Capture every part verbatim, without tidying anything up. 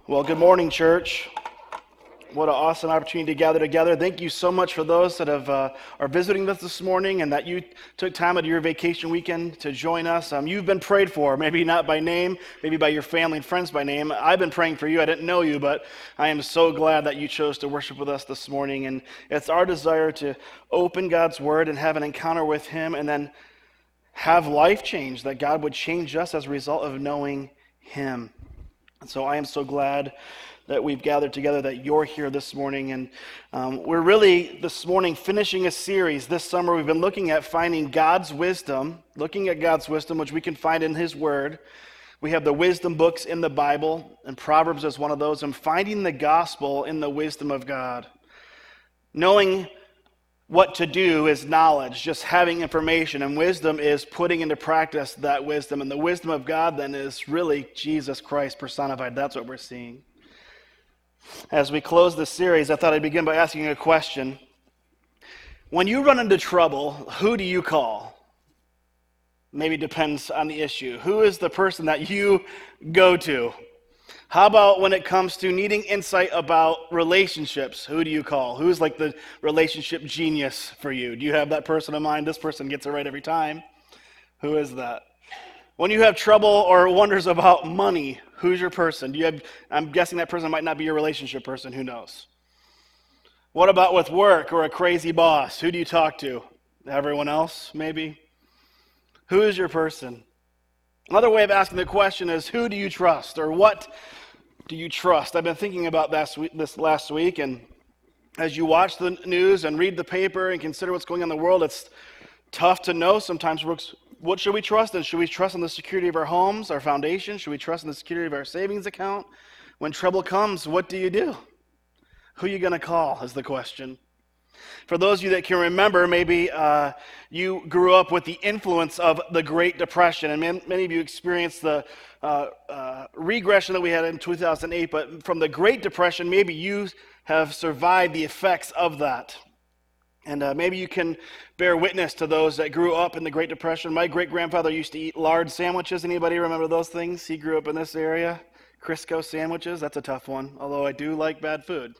Well, good morning, church. What an awesome opportunity to gather together. Thank you so much for those that have uh, are visiting us this morning and that you took time out of your vacation weekend to join us. Um, you've been prayed for, maybe not by name, maybe by your family and friends by name. I've been praying for you. I didn't know you, but I am so glad that you chose to worship with us this morning. And it's our desire to open God's Word and have an encounter with Him and then have life change, that God would change us as a result of knowing Him. And so I am so glad that we've gathered together, that you're here this morning. And um, we're really, this morning, finishing a series. This summer, we've been looking at finding God's wisdom, looking at God's wisdom, which we can find in His Word. We have the wisdom books in the Bible, and Proverbs is one of those, and finding the gospel in the wisdom of God. Knowing what to do is knowledge, just having information, and wisdom is putting into practice that wisdom. And the wisdom of God then is really Jesus Christ personified. That's what we're seeing. As we close this series, I thought I'd begin by asking a question. When you run into trouble, who do you call? Maybe it depends on the issue. Who is the person that you go to? How about when it comes to needing insight about relationships? Who do you call? Who's like the relationship genius for you? Do you have that person in mind? This person gets it right every time. Who is that? When you have trouble or wonders about money, who's your person? Do you have? I'm guessing that person might not be your relationship person. Who knows? What about with work or a crazy boss? Who do you talk to? Everyone else, maybe? Who is your person? Another way of asking the question is, who do you trust, or what do you trust? I've been thinking about this, this last week, and as you watch the news and read the paper and consider what's going on in the world, it's tough to know sometimes what should we trust in? Should we trust in the security of our homes, our foundation? Should we trust in the security of our savings account? When trouble comes, what do you do? Who are you going to call is the question. For those of you that can remember, maybe uh, you grew up with the influence of the Great Depression, and man, many of you experienced the uh, uh, regression that we had in two thousand eight, but from the Great Depression, maybe you have survived the effects of that. And uh, maybe you can bear witness to those that grew up in the Great Depression. My great-grandfather used to eat lard sandwiches. Anybody remember those things? He grew up in this area. Crisco sandwiches, that's a tough one, although I do like bad food.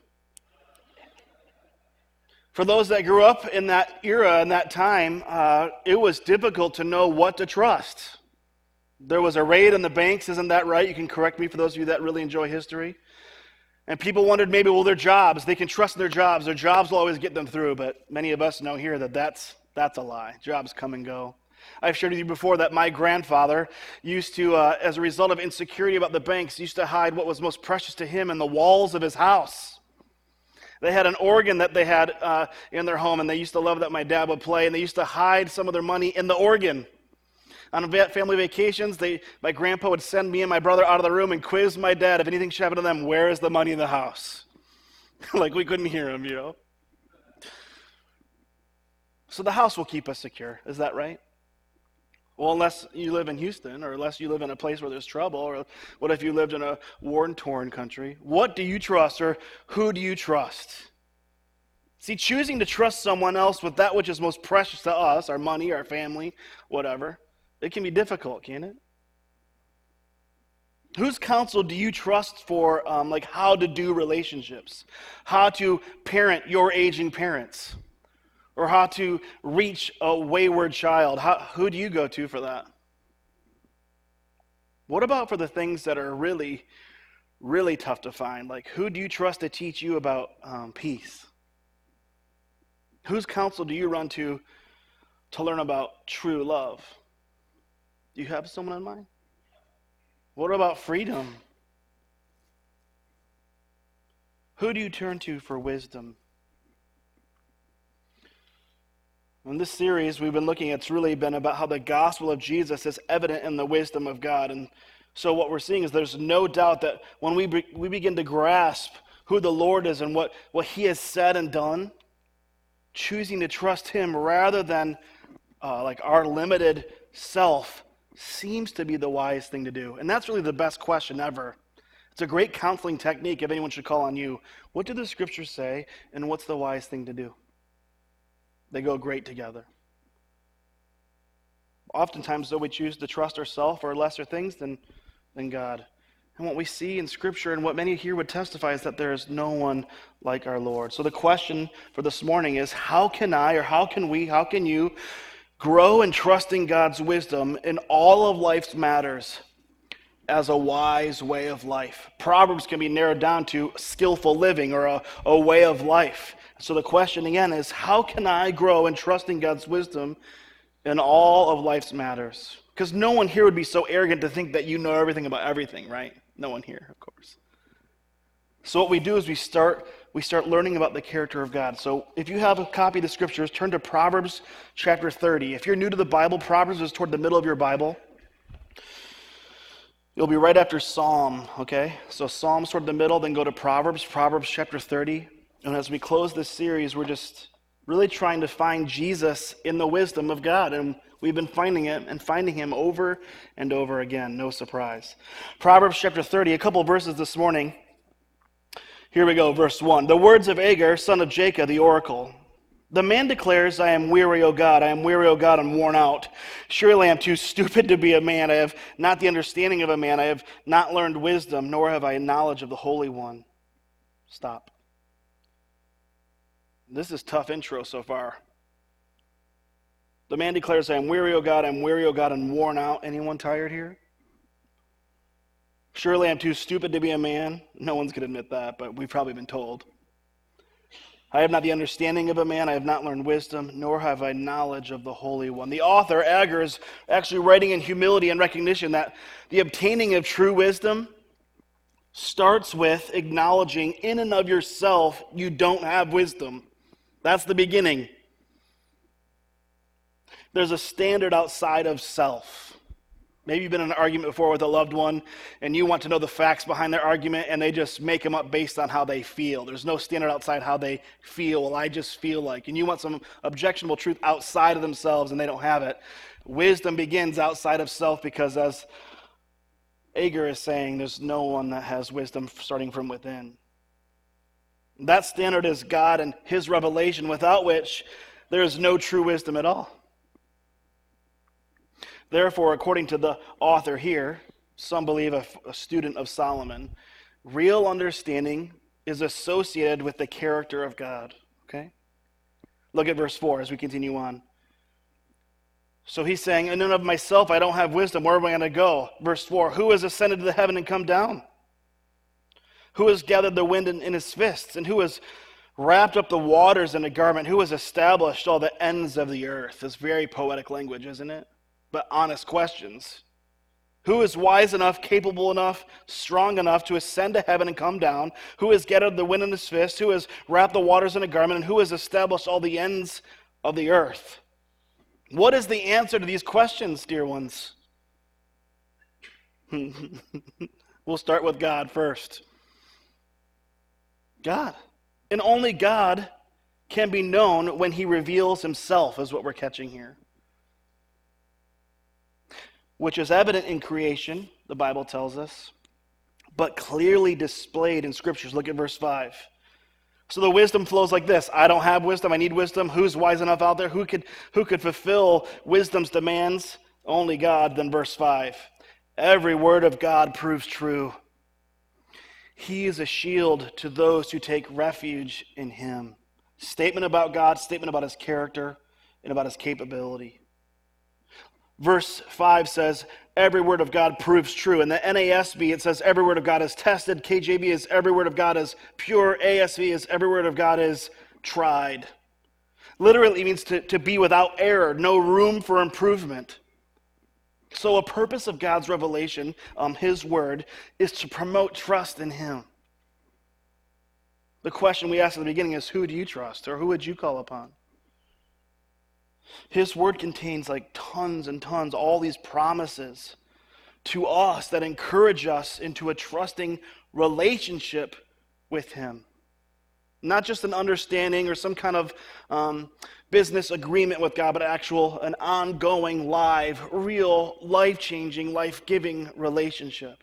For those that grew up in that era, in that time, uh, it was difficult to know what to trust. There was a raid on the banks, isn't that right? You can correct me for those of you that really enjoy history. And people wondered maybe, well, their jobs, they can trust in their jobs. Their jobs will always get them through, but many of us know here that that's, that's a lie. Jobs come and go. I've shared with you before that my grandfather used to, uh, as a result of insecurity about the banks, used to hide what was most precious to him in the walls of his house. They had an organ that they had uh, in their home, and they used to love that my dad would play, and they used to hide some of their money in the organ. On family vacations, they, my grandpa would send me and my brother out of the room and quiz my dad if anything should happen to them, where is the money in the house? Like we couldn't hear him, you know. So the house will keep us secure, is that right? Well, unless you live in Houston, or unless you live in a place where there's trouble, or what if you lived in a war-torn country? What do you trust, or who do you trust? See, choosing to trust someone else with that which is most precious to us, our money, our family, whatever, it can be difficult, can't it? Whose counsel do you trust for, um, like, how to do relationships? How to parent your aging parents? Or how to reach a wayward child? How, who do you go to for that? What about for the things that are really, really tough to find? Like, who do you trust to teach you about um, peace? Whose counsel do you run to to learn about true love? Do you have someone in mind? What about freedom? Who do you turn to for wisdom? In this series we've been looking, it's really been about how the gospel of Jesus is evident in the wisdom of God. And so what we're seeing is there's no doubt that when we be, we begin to grasp who the Lord is and what, what He has said and done, choosing to trust Him rather than uh, like our limited self seems to be the wise thing to do. And that's really the best question ever. It's a great counseling technique if anyone should call on you. What do the scriptures say, and what's the wise thing to do? They go great together. Oftentimes, though, we choose to trust ourselves or lesser things than, than God. And what we see in Scripture and what many here would testify is that there is no one like our Lord. So the question for this morning is, how can I, or how can we, how can you grow in trusting God's wisdom in all of life's matters as a wise way of life? Proverbs can be narrowed down to skillful living or a, a way of life. So the question again is, how can I grow in trusting God's wisdom in all of life's matters? Because no one here would be so arrogant to think that you know everything about everything, right? No one here, of course. So what we do is we start we start learning about the character of God. So if you have a copy of the Scriptures, turn to Proverbs chapter thirty. If you're new to the Bible, Proverbs is toward the middle of your Bible. You'll be right after Psalm, okay? So Psalm's toward the middle, then go to Proverbs, Proverbs chapter thirty. And as we close this series, we're just really trying to find Jesus in the wisdom of God. And we've been finding it and finding him over and over again. No surprise. Proverbs chapter thirty, a couple verses this morning. Here we go, verse one. The words of Agur, son of Jacob, the oracle. The man declares, I am weary, O God. I am weary, O God, and worn out. Surely I am too stupid to be a man. I have not the understanding of a man. I have not learned wisdom, nor have I knowledge of the Holy One. Stop. This is tough intro so far. The man declares, I am weary, O God. I am weary, O God, and worn out. Anyone tired here? Surely I'm too stupid to be a man. No one's going to admit that, but we've probably been told. I have not the understanding of a man. I have not learned wisdom, nor have I knowledge of the Holy One. The author, Agur, is actually writing in humility and recognition that the obtaining of true wisdom starts with acknowledging in and of yourself you don't have wisdom. That's the beginning. There's a standard outside of self. Maybe you've been in an argument before with a loved one, and you want to know the facts behind their argument, and they just make them up based on how they feel. There's no standard outside how they feel. Well, I just feel like. And you want some objectionable truth outside of themselves, and they don't have it. Wisdom begins outside of self because, as Agur is saying, there's no one that has wisdom starting from within. That standard is God and his revelation, without which there is no true wisdom at all. Therefore, according to the author here, some believe a, a student of Solomon, real understanding is associated with the character of God. Okay? Look at verse four as we continue on. So he's saying, in and of myself I don't have wisdom. Where am I going to go? Verse four, who has ascended to the heaven and come down? Who has gathered the wind in, in his fists? And who has wrapped up the waters in a garment? Who has established all the ends of the earth? It's very poetic language, isn't it? But honest questions. Who is wise enough, capable enough, strong enough to ascend to heaven and come down? Who has gathered the wind in his fist? Who has wrapped the waters in a garment? And who has established all the ends of the earth? What is the answer to these questions, dear ones? We'll start with God first. God. And only God can be known when he reveals himself, is what we're catching here. Which is evident in creation, the Bible tells us, but clearly displayed in Scriptures. Look at verse five. So the wisdom flows like this. I don't have wisdom. I need wisdom. Who's wise enough out there? Who could, who could fulfill wisdom's demands? Only God. Then verse five. Every word of God proves true. He is a shield to those who take refuge in him. Statement about God, statement about his character, and about his capability. Verse five says, every word of God proves true. In the N A S B, it says, every word of God is tested. K J V is, every word of God is pure. A S V is, every word of God is tried. Literally, it means to, to be without error, no room for improvement. So a purpose of God's revelation, um, his word, is to promote trust in him. The question we asked at the beginning is, who do you trust, or who would you call upon? His word contains like tons and tons, all these promises to us that encourage us into a trusting relationship with him. Not just an understanding or some kind of um, business agreement with God, but actual, an ongoing, live, real, life-changing, life-giving relationship.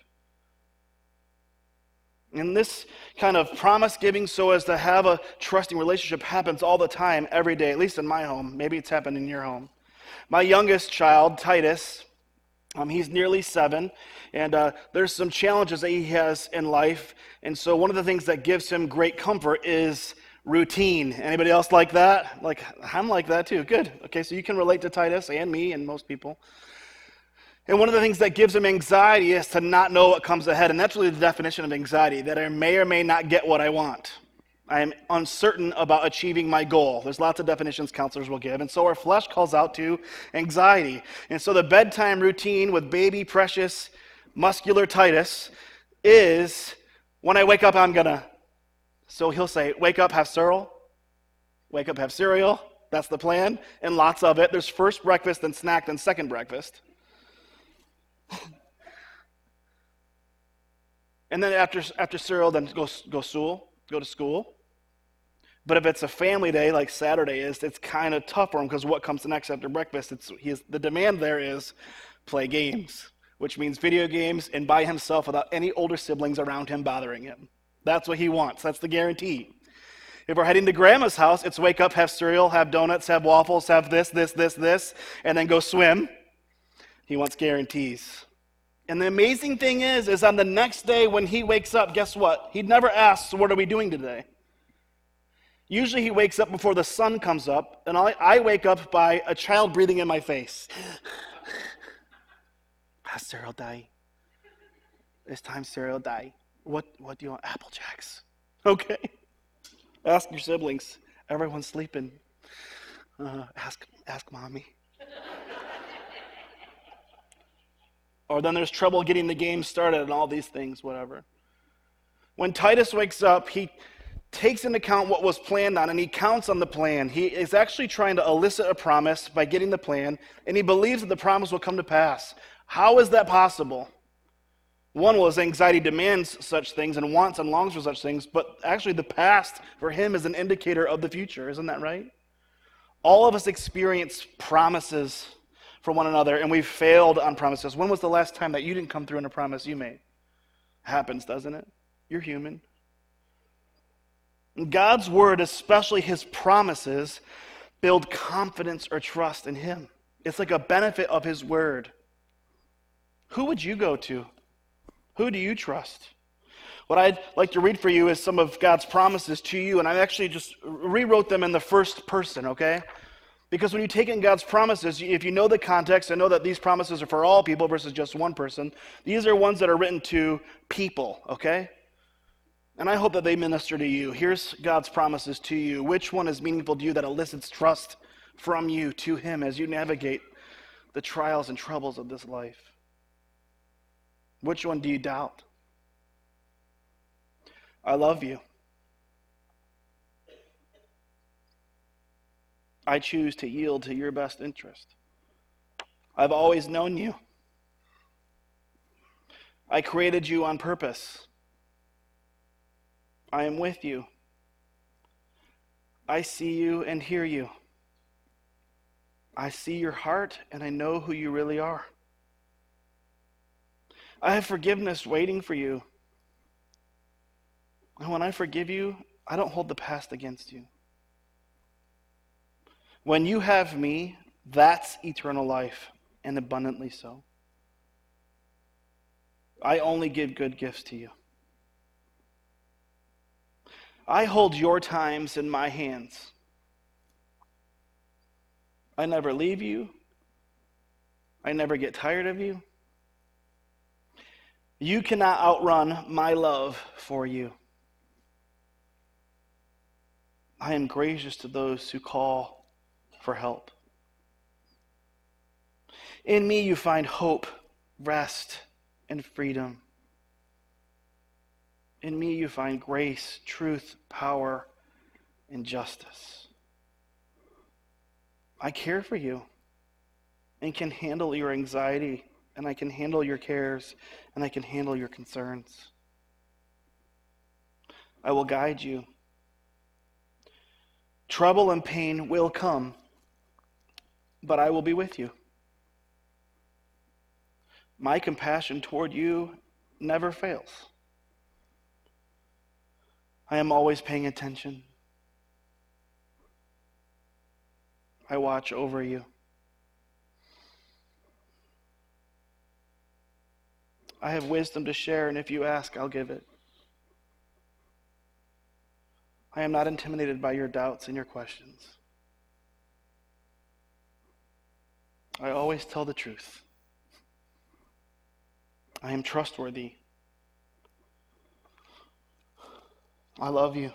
And this kind of promise-giving so as to have a trusting relationship happens all the time, every day, at least in my home. Maybe it's happened in your home. My youngest child, Titus, Um, he's nearly seven, and uh, there's some challenges that he has in life. And so one of the things that gives him great comfort is routine. Anybody else like that? Like, I'm like that too. Good. Okay, so you can relate to Titus and me and most people. And one of the things that gives him anxiety is to not know what comes ahead. And that's really the definition of anxiety, that I may or may not get what I want. I am uncertain about achieving my goal. There's lots of definitions counselors will give. And so our flesh calls out to anxiety. And so the bedtime routine with baby, precious, muscular Titus is, when I wake up, I'm going to. So he'll say, wake up, have cereal. Wake up, have cereal. That's the plan. And lots of it. There's first breakfast, then snack, then second breakfast. And then after after cereal, then go go school, go to school. But if it's a family day like Saturday is, it's kind of tough for him because what comes next after breakfast? It's he is, the demand there is play games, which means video games and by himself without any older siblings around him bothering him. That's what he wants. That's the guarantee. If we're heading to grandma's house, it's wake up, have cereal, have donuts, have waffles, have this, this, this, this, and then go swim. He wants guarantees. And the amazing thing is, is on the next day when he wakes up, guess what? He never asks, what are we doing today? Usually he wakes up before the sun comes up, and I, I wake up by a child breathing in my face. Has cereal die? It's time cereal die. What, what do you want? Apple Jacks. Okay. Ask your siblings. Everyone's sleeping. Uh, ask, ask mommy. Or then there's trouble getting the game started and all these things, whatever. When Titus wakes up, he takes into account what was planned on, and he counts on the plan. He is actually trying to elicit a promise by getting the plan, and he believes that the promise will come to pass. How is that possible? One, well, his anxiety demands such things and wants and longs for such things, but actually the past for him is an indicator of the future. Isn't that right? All of us experience promises for one another, and we've failed on promises. When was the last time that you didn't come through on a promise you made? Happens, doesn't it? You're human. And God's word, especially his promises, build confidence or trust in him. It's like a benefit of his word. Who would you go to? Who do you trust? What I'd like to read for you is some of God's promises to you, and I actually just rewrote them in the first person, okay? Because when you take in God's promises, if you know the context and know that these promises are for all people versus just one person, these are ones that are written to people, okay? And I hope that they minister to you. Here's God's promises to you. Which one is meaningful to you that elicits trust from you to him as you navigate the trials and troubles of this life? Which one do you doubt? I love you. I choose to yield to your best interest. I've always known you. I created you on purpose. I am with you. I see you and hear you. I see your heart and I know who you really are. I have forgiveness waiting for you. And when I forgive you, I don't hold the past against you. When you have me, that's eternal life, and abundantly so. I only give good gifts to you. I hold your times in my hands. I never leave you. I never get tired of you. You cannot outrun my love for you. I am gracious to those who call for help. In me you find hope, rest, and freedom. In me you find grace, truth, power, and justice. I care for you and can handle your anxiety, and I can handle your cares, and I can handle your concerns. I will guide you. Trouble and pain will come, but I will be with you. My compassion toward you never fails. I am always paying attention. I watch over you. I have wisdom to share, and if you ask, I'll give it. I am not intimidated by your doubts and your questions. I always tell the truth. I am trustworthy. I love you.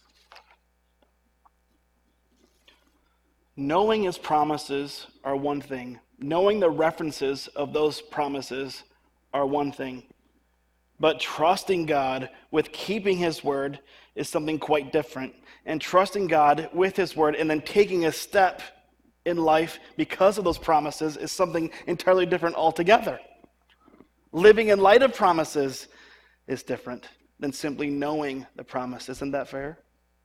Knowing his promises are one thing. Knowing the references of those promises are one thing. But trusting God with keeping his word is something quite different. And trusting God with his word and then taking a step in life because of those promises is something entirely different altogether. Living in light of promises is different than simply knowing the promise. Isn't that fair?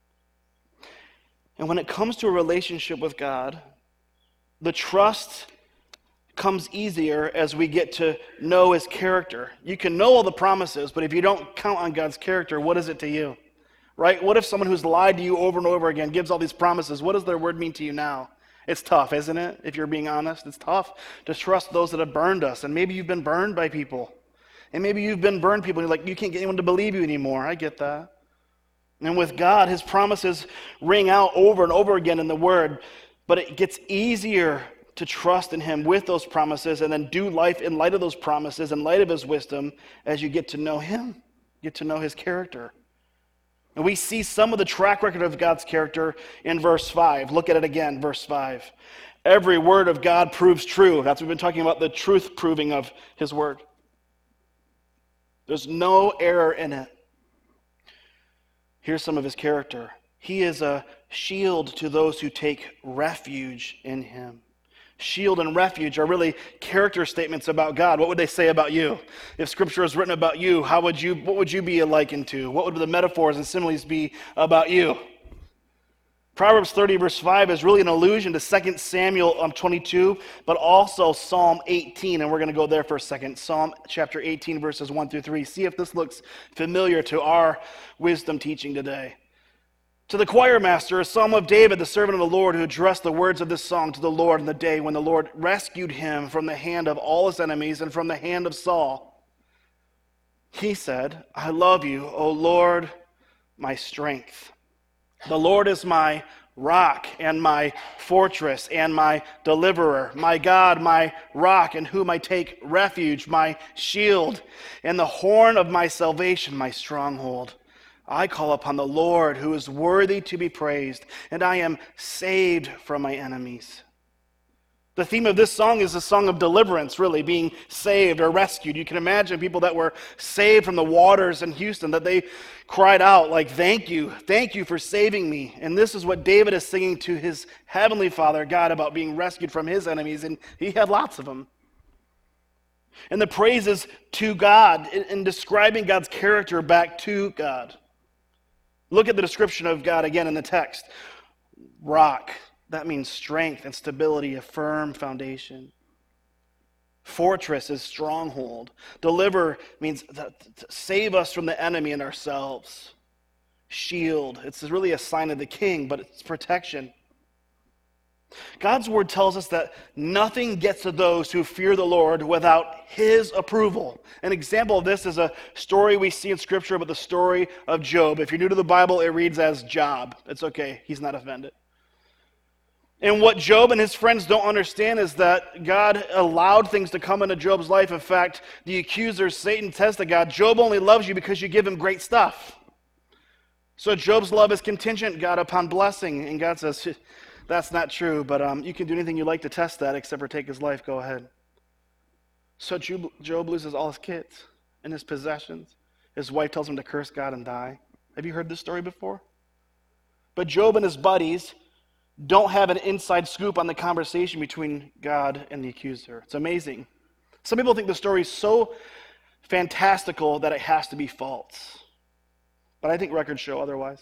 And when it comes to a relationship with God, the trust comes easier as we get to know his character. You can know all the promises, but if you don't count on God's character, what is it to you? Right? What if someone who's lied to you over and over again gives all these promises? What does their word mean to you now? It's tough, isn't it? If you're being honest, it's tough to trust those that have burned us. And maybe you've been burned by people. And maybe you've been burned people and you're like, you can't get anyone to believe you anymore. I get that. And with God, his promises ring out over and over again in the word, but it gets easier to trust in him with those promises and then do life in light of those promises, in light of his wisdom, as you get to know him, get to know his character. And we see some of the track record of God's character in verse five. Look at it again, verse five. Every word of God proves true. That's what we've been talking about, the truth proving of his word. There's no error in it. Here's some of his character. He is a shield to those who take refuge in him. Shield and refuge are really character statements about God. What would they say about you? If scripture is written about you, how would you, what would you be likened to? What would the metaphors and similes be about you? Proverbs thirty verse five is really an allusion to Second Samuel twenty-two, but also Psalm eighteen, and we're going to go there for a second. Psalm chapter eighteen verses one through three. See if this looks familiar to our wisdom teaching today. To the choir master, a psalm of David, the servant of the Lord, who addressed the words of this song to the Lord in the day when the Lord rescued him from the hand of all his enemies and from the hand of Saul. He said, I love you, O Lord, my strength. The Lord is my rock and my fortress and my deliverer, my God, my rock in whom I take refuge, my shield and the horn of my salvation, my stronghold. I call upon the Lord who is worthy to be praised, and I am saved from my enemies. The theme of this song is a song of deliverance, really, being saved or rescued. You can imagine people that were saved from the waters in Houston, that they cried out like, thank you, thank you for saving me. And this is what David is singing to his heavenly Father, God, about being rescued from his enemies, and he had lots of them. And the praise is to God in, in describing God's character back to God. Look at the description of God again in the text. Rock, that means strength and stability, a firm foundation. Fortress is stronghold. Deliver means to save us from the enemy and ourselves. Shield, it's really a sign of the king, but it's protection. God's word tells us that nothing gets to those who fear the Lord without his approval. An example of this is a story we see in Scripture about the story of Job. If you're new to the Bible, it reads as Job. It's okay. He's not offended. And what Job and his friends don't understand is that God allowed things to come into Job's life. In fact, the accuser, Satan, says to God, Job only loves you because you give him great stuff. So Job's love is contingent, God, upon blessing. And God says, that's not true, but um, you can do anything you like to test that except for take his life. Go ahead. So Job, Job loses all his kids and his possessions. His wife tells him to curse God and die. Have you heard this story before? But Job and his buddies don't have an inside scoop on the conversation between God and the accuser. It's amazing. Some people think the story is so fantastical that it has to be false. But I think records show otherwise.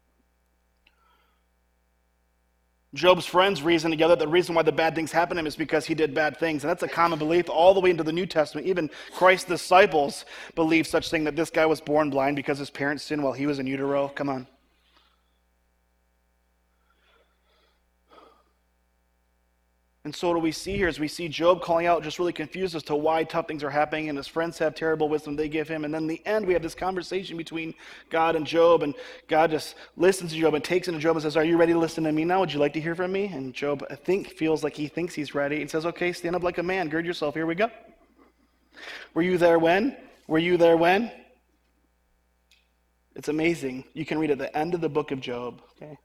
Job's friends reason together that the reason why the bad things happen to him is because he did bad things. And that's a common belief all the way into the New Testament. Even Christ's disciples believed such thing, that this guy was born blind because his parents sinned while he was in utero. Come on. And so what we see here is we see Job calling out, just really confused as to why tough things are happening, and his friends have terrible wisdom they give him. And then in the end, we have this conversation between God and Job, and God just listens to Job and takes into Job and says, are you ready to listen to me now? Would you like to hear from me? And Job, I think, feels like he thinks he's ready and says, okay, stand up like a man, gird yourself, here we go. Were you there when? Were you there when? It's amazing. You can read at the end of the book of Job, okay?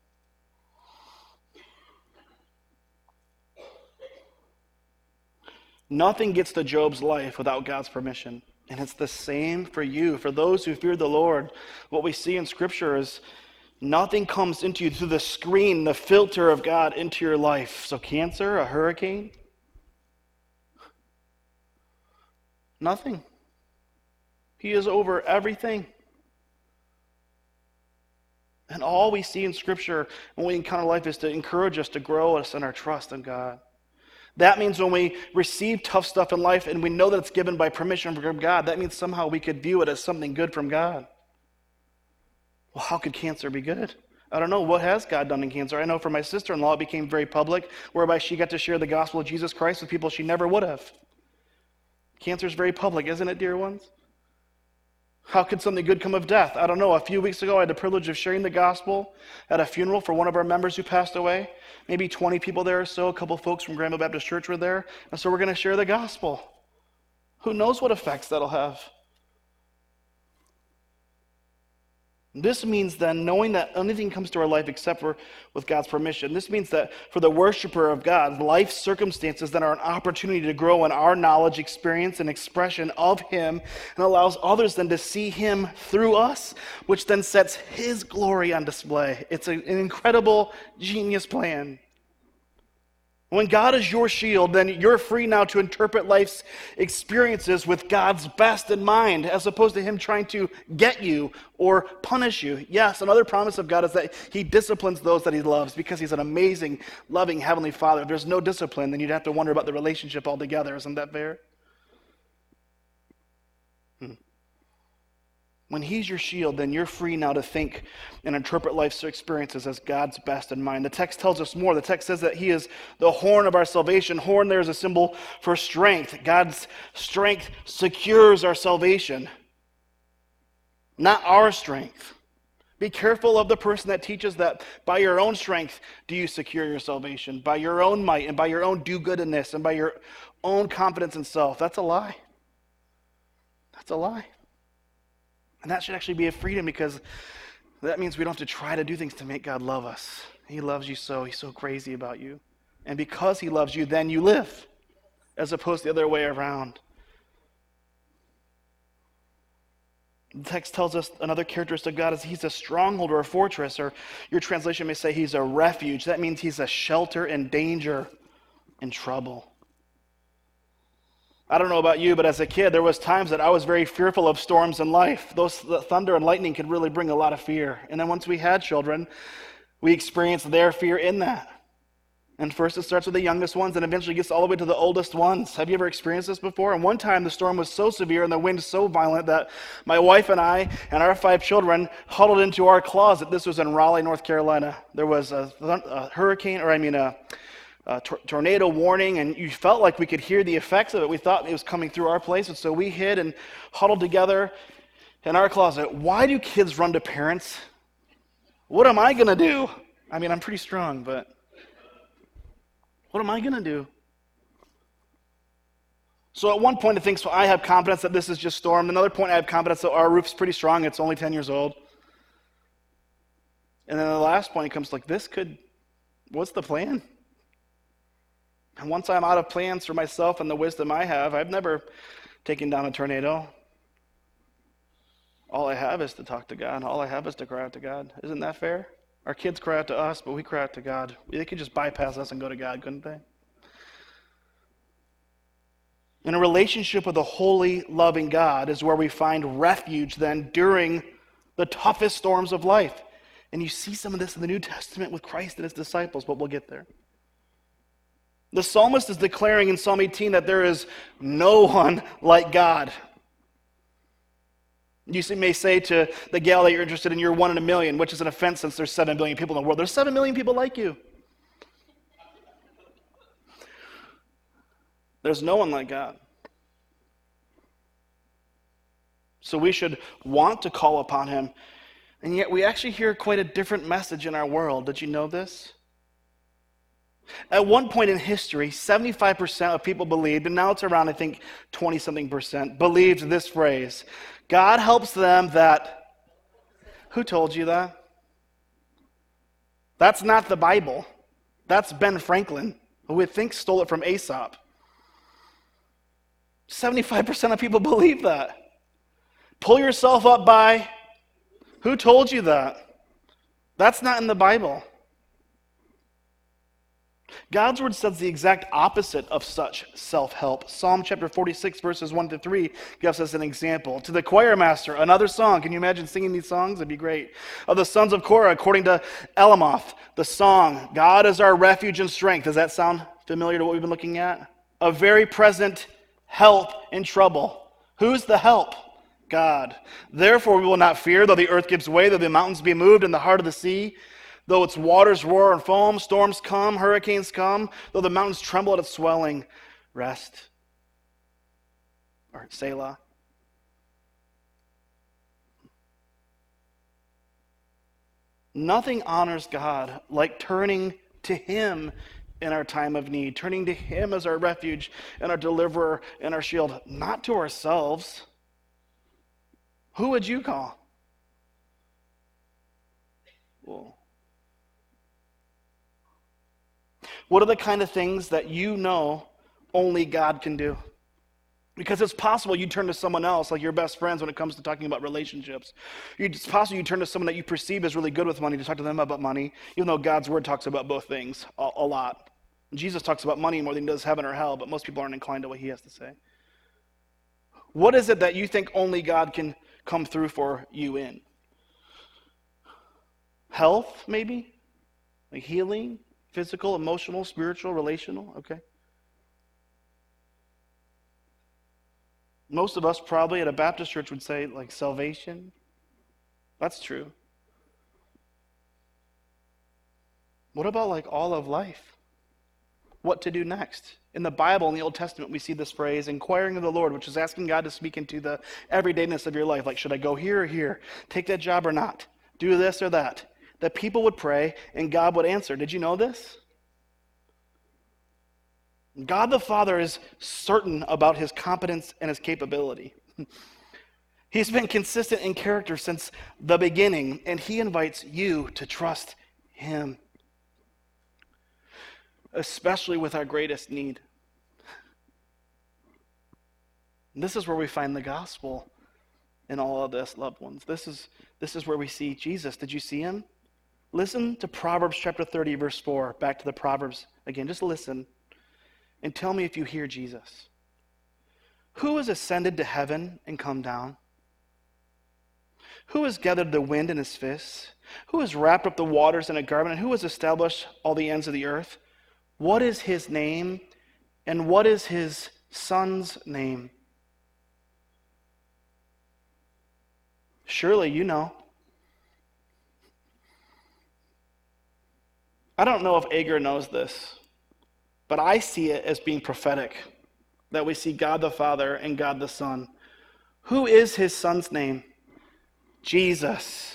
Nothing gets to Job's life without God's permission. And it's the same for you. For those who fear the Lord, what we see in Scripture is nothing comes into you through the screen, the filter of God into your life. So cancer, a hurricane, nothing. He is over everything. And all we see in Scripture when we encounter life is to encourage us to grow us in our trust in God. That means when we receive tough stuff in life and we know that it's given by permission from God, that means somehow we could view it as something good from God. Well, how could cancer be good? I don't know. What has God done in cancer? I know for my sister-in-law, it became very public, whereby she got to share the gospel of Jesus Christ with people she never would have. Cancer is very public, isn't it, dear ones? How could something good come of death? I don't know. A few weeks ago, I had the privilege of sharing the gospel at a funeral for one of our members who passed away. Maybe twenty people there or so. A couple folks from Granville Baptist Church were there. And so we're going to share the gospel. Who knows what effects that'll have? This means then, knowing that anything comes to our life except for with God's permission, this means that for the worshiper of God, life circumstances then are an opportunity to grow in our knowledge, experience, and expression of Him, and allows others then to see Him through us, which then sets His glory on display. It's a, an incredible, genius plan. When God is your shield, then you're free now to interpret life's experiences with God's best in mind, as opposed to Him trying to get you or punish you. Yes, another promise of God is that He disciplines those that He loves because He's an amazing, loving Heavenly Father. If there's no discipline, then you'd have to wonder about the relationship altogether. Isn't that fair? Hmm. When He's your shield, then you're free now to think and interpret life's experiences as God's best in mind. The text tells us more. The text says that He is the horn of our salvation. Horn there is a symbol for strength. God's strength secures our salvation, not our strength. Be careful of the person that teaches that by your own strength do you secure your salvation, by your own might and by your own do-goodness and by your own confidence in self. That's a lie. That's a lie. And that should actually be a freedom, because that means we don't have to try to do things to make God love us. He loves you so. He's so crazy about you. And because He loves you, then you live, as opposed to the other way around. The text tells us another characteristic of God is He's a stronghold or a fortress, or your translation may say He's a refuge. That means He's a shelter in danger and trouble. I don't know about you, but as a kid, there was times that I was very fearful of storms in life. Those the thunder and lightning could really bring a lot of fear. And then once we had children, we experienced their fear in that. And first it starts with the youngest ones and eventually gets all the way to the oldest ones. Have you ever experienced this before? And one time the storm was so severe and the wind so violent that my wife and I and our five children huddled into our closet. This was in Raleigh, North Carolina. There was a, a hurricane, or I mean a Uh, tor- tornado warning, and you felt like we could hear the effects of it. We thought it was coming through our place, and so we hid and huddled together in our closet. Why do kids run to parents? What am I going to do? I mean, I'm pretty strong, but what am I going to do? So at one point, I think so I have confidence that this is just storm. Another point, I have confidence that our roof's pretty strong. It's only ten years old. And then the last point, it comes like, this could, what's the plan? And once I'm out of plans for myself and the wisdom I have, I've never taken down a tornado. All I have is to talk to God. All I have is to cry out to God. Isn't that fair? Our kids cry out to us, but we cry out to God. They could just bypass us and go to God, couldn't they? In a relationship with a holy, loving God is where we find refuge then during the toughest storms of life. And you see some of this in the New Testament with Christ and His disciples, but we'll get there. The psalmist is declaring in Psalm eighteen that there is no one like God. You may say to the gal that you're interested in, you're one in a million, which is an offense since there's seven billion people in the world. There's seven million people like you. There's no one like God. So we should want to call upon him. And yet we actually hear quite a different message in our world. Did you know this? At one point in history, seventy-five percent of people believed, and now it's around, I think, twenty-something percent, believed this phrase: God helps them that... Who told you that? That's not the Bible. That's Ben Franklin, who we think stole it from Aesop. seventy-five percent of people believe that. Pull yourself up by... Who told you that? That's not in the Bible. God's word says the exact opposite of such self-help. Psalm chapter forty-six, verses one to three gives us an example. To the choir master, another song. Can you imagine singing these songs? It'd be great. Of the sons of Korah, according to Elamoth, the song, God is our refuge and strength. Does that sound familiar to what we've been looking at? A very present help in trouble. Who's the help? God. Therefore we will not fear, though the earth gives way, though the mountains be moved in the heart of the sea, though its waters roar and foam, storms come, hurricanes come, though the mountains tremble at its swelling. Rest. Or Selah. Nothing honors God like turning to him in our time of need, turning to him as our refuge and our deliverer and our shield, not to ourselves. Who would you call? Well, what are the kind of things that you know only God can do? Because it's possible you turn to someone else, like your best friends, when it comes to talking about relationships. It's possible you turn to someone that you perceive as really good with money to talk to them about money, even though God's word talks about both things a, a lot. Jesus talks about money more than he does heaven or hell, but most people aren't inclined to what he has to say. What is it that you think only God can come through for you in? Health, maybe? Like healing? Physical, emotional, spiritual, relational? Okay. Most of us probably at a Baptist church would say like salvation. That's true. What about like all of life? What to do next? In the Bible, in the Old Testament, we see this phrase, inquiring of the Lord, which is asking God to speak into the everydayness of your life. Like, should I go here or here? Take that job or not? Do this or that? That people would pray and God would answer. Did you know this? God the Father is certain about his competence and his capability. He's been consistent in character since the beginning, and he invites you to trust him, especially with our greatest need. This is where we find the gospel in all of this, loved ones. This is, this is where we see Jesus. Did you see him? Listen to Proverbs chapter thirty, verse four. Back to the Proverbs again. Just listen and tell me if you hear Jesus. Who has ascended to heaven and come down? Who has gathered the wind in his fists? Who has wrapped up the waters in a garment? And who has established all the ends of the earth? What is his name? And what is his son's name? Surely you know. I don't know if Agur knows this, but I see it as being prophetic, that we see God the Father and God the Son. Who is his son's name? Jesus.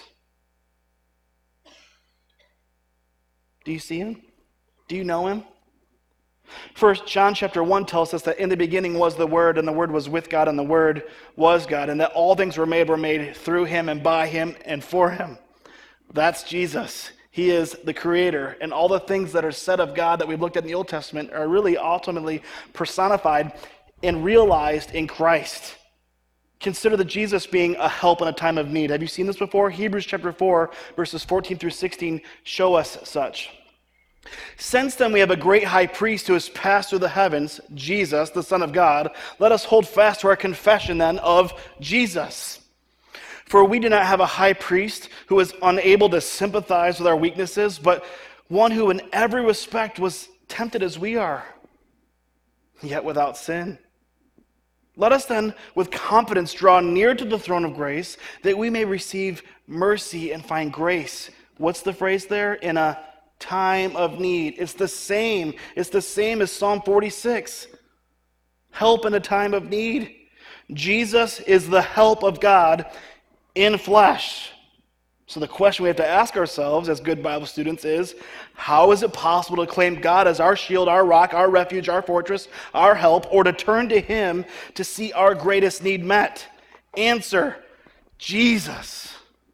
Do you see him? Do you know him? First John chapter one tells us that in the beginning was the Word, and the Word was with God, and the Word was God, and that all things were made were made through him and by him and for him. That's Jesus. He is the creator, and all the things that are said of God that we've looked at in the Old Testament are really ultimately personified and realized in Christ. Consider the Jesus being a help in a time of need. Have you seen this before? Hebrews chapter four, verses fourteen through sixteen show us such. Since then we have a great high priest who has passed through the heavens, Jesus, the Son of God. Let us hold fast to our confession then of Jesus. For we do not have a high priest who is unable to sympathize with our weaknesses, but one who in every respect was tempted as we are, yet without sin. Let us then with confidence draw near to the throne of grace, that we may receive mercy and find grace. What's the phrase there? In a time of need. It's the same. It's the same as Psalm forty-six. Help in a time of need. Jesus is the help of God in flesh. So the question we have to ask ourselves as good Bible students is, how is it possible to claim God as our shield, our rock, our refuge, our fortress, our help, or to turn to him to see our greatest need met? Answer, Jesus.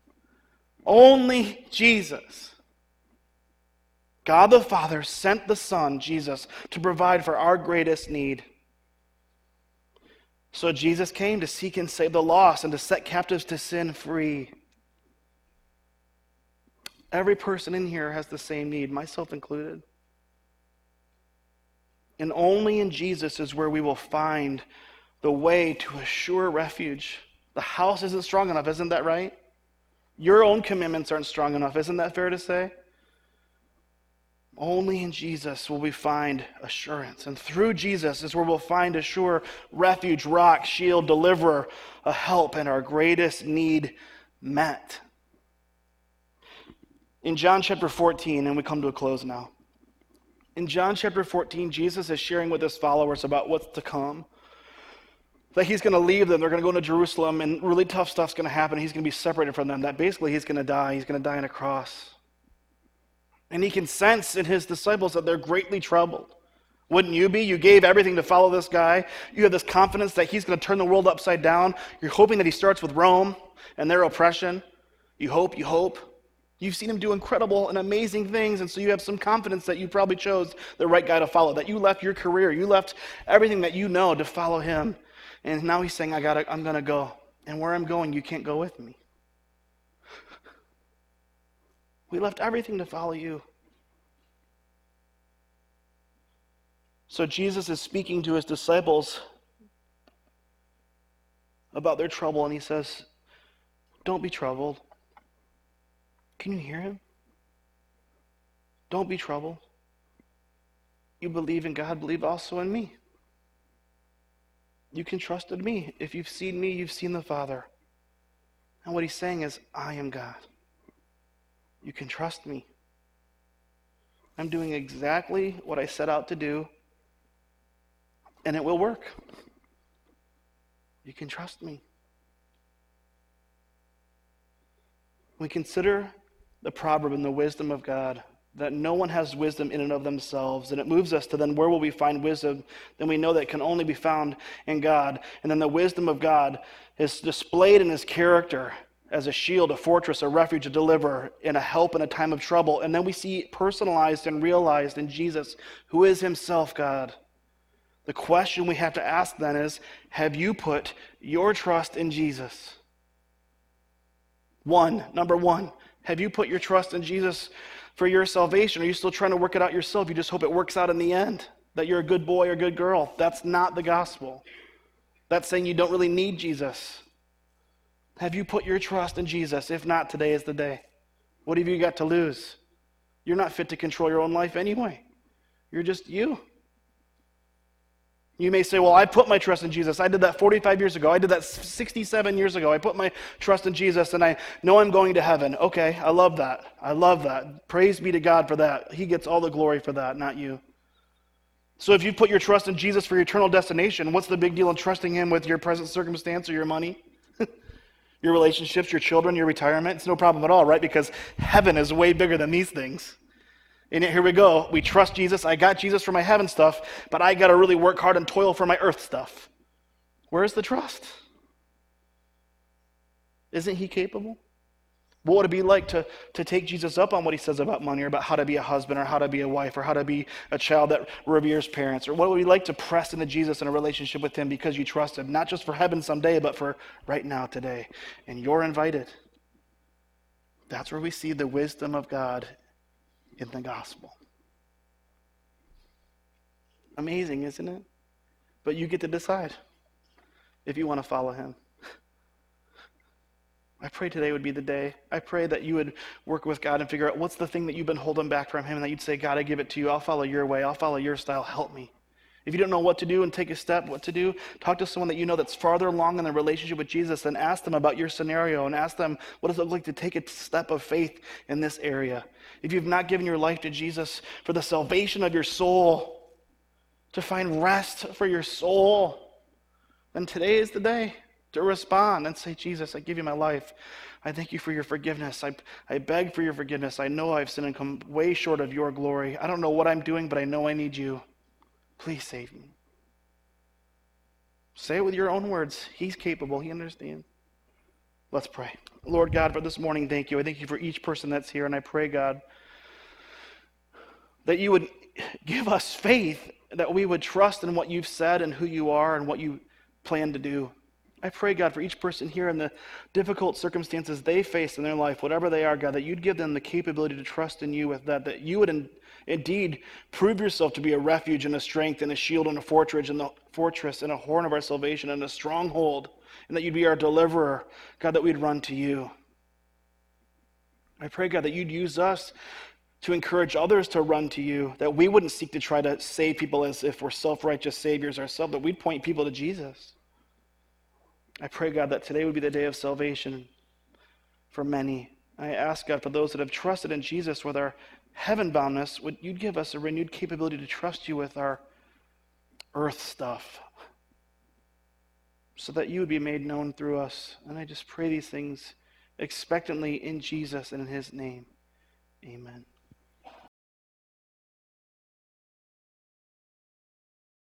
Only Jesus. God the Father sent the Son, Jesus, to provide for our greatest need. So Jesus came to seek and save the lost and to set captives to sin free. Every person in here has the same need, myself included. And only in Jesus is where we will find the way to a sure refuge. The house isn't strong enough, isn't that right? Your own commitments aren't strong enough, isn't that fair to say? Only in Jesus will we find assurance. And through Jesus is where we'll find a sure refuge, rock, shield, deliverer, a help in our greatest need met. In John chapter fourteen, and we come to a close now. In John chapter fourteen, Jesus is sharing with his followers about what's to come. That he's going to leave them, they're going to go into Jerusalem, and really tough stuff's going to happen. He's going to be separated from them. That basically he's going to die. He's going to die on a cross. And he can sense in his disciples that they're greatly troubled. Wouldn't you be? You gave everything to follow this guy. You have this confidence that he's going to turn the world upside down. You're hoping that he starts with Rome and their oppression. You hope, you hope. You've seen him do incredible and amazing things, and so you have some confidence that you probably chose the right guy to follow, that you left your career, you left everything that you know to follow him. And now he's saying, I gotta, I'm going to go. And where I'm going, you can't go with me. We left everything to follow you. So Jesus is speaking to his disciples about their trouble, and he says, don't be troubled. Can you hear him? Don't be troubled. You believe in God, believe also in me. You can trust in me. If you've seen me, you've seen the Father. And what he's saying is, I am God. You can trust me. I'm doing exactly what I set out to do, and it will work. You can trust me. We consider the proverb and the wisdom of God, that no one has wisdom in and of themselves, and it moves us to then where will we find wisdom? Then we know that it can only be found in God. And then the wisdom of God is displayed in his character as a shield, a fortress, a refuge, a deliverer, and a help in a time of trouble. And then we see it personalized and realized in Jesus, who is himself God. The question we have to ask then is, have you put your trust in Jesus? One, number one, have you put your trust in Jesus for your salvation? Are you still trying to work it out yourself? You just hope it works out in the end, that you're a good boy or good girl. That's not the gospel. That's saying you don't really need Jesus. Have you put your trust in Jesus? If not, today is the day. What have you got to lose? You're not fit to control your own life anyway. You're just you. You may say, well, I put my trust in Jesus. I did that forty-five years ago. I did that sixty-seven years ago. I put my trust in Jesus, and I know I'm going to heaven. Okay, I love that. I love that. Praise be to God for that. He gets all the glory for that, not you. So if you put your trust in Jesus for your eternal destination, what's the big deal in trusting him with your present circumstance or your money? Your relationships, your children, your retirement? It's no problem at all, right? Because heaven is way bigger than these things. And yet here we go. We trust Jesus. I got Jesus for my heaven stuff, but I got to really work hard and toil for my earth stuff. Where's the trust? Isn't he capable? What would it be like to, to take Jesus up on what he says about money, or about how to be a husband, or how to be a wife, or how to be a child that reveres parents? Or what would it be like to press into Jesus in a relationship with him because you trust him, not just for heaven someday, but for right now, today? And you're invited. That's where we see the wisdom of God in the gospel. Amazing, isn't it? But you get to decide if you want to follow him. I pray today would be the day. I pray that you would work with God and figure out what's the thing that you've been holding back from him, and that you'd say, God, I give it to you. I'll follow your way. I'll follow your style. Help me. If you don't know what to do and take a step, what to do, talk to someone that you know that's farther along in their relationship with Jesus, and ask them about your scenario, and ask them, what does it look like to take a step of faith in this area? If you've not given your life to Jesus for the salvation of your soul, to find rest for your soul, then today is the day to respond and say, Jesus, I give you my life. I thank you for your forgiveness. I, I beg for your forgiveness. I know I've sinned and come way short of your glory. I don't know what I'm doing, but I know I need you. Please save me. Say it with your own words. He's capable. He understands. Let's pray. Lord God, for this morning, thank you. I thank you for each person that's here, and I pray, God, that you would give us faith, that we would trust in what you've said and who you are and what you plan to do. I pray, God, for each person here in the difficult circumstances they face in their life, whatever they are, God, that you'd give them the capability to trust in you with that, that you would in, indeed prove yourself to be a refuge and a strength and a shield and a fortress and a fortress and a horn of our salvation and a stronghold, and that you'd be our deliverer, God, that we'd run to you. I pray, God, that you'd use us to encourage others to run to you, that we wouldn't seek to try to save people as if we're self-righteous saviors ourselves, but we'd point people to Jesus. I pray, God, that today would be the day of salvation for many. I ask, God, for those that have trusted in Jesus with our heaven-boundness, would you give us a renewed capability to trust you with our earth stuff, so that you would be made known through us. And I just pray these things expectantly in Jesus and in his name. Amen.